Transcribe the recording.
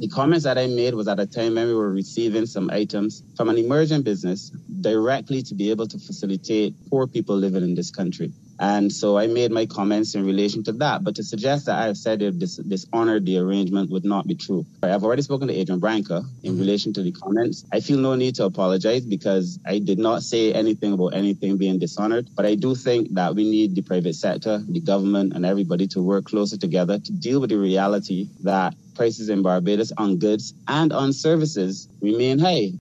The comments that I made was at a time when we were receiving some items from an emerging business directly to be able to facilitate poor people living in this country. And so I made my comments in relation to that. But to suggest that I've said it dishonored the arrangement would not be true. I've already spoken to Adrian Branca in relation to the comments. I feel no need to apologize because I did not say anything about anything being dishonored. But I do think that we need the private sector, the government, and everybody to work closer together to deal with the reality that prices in Barbados on goods and on services remain high.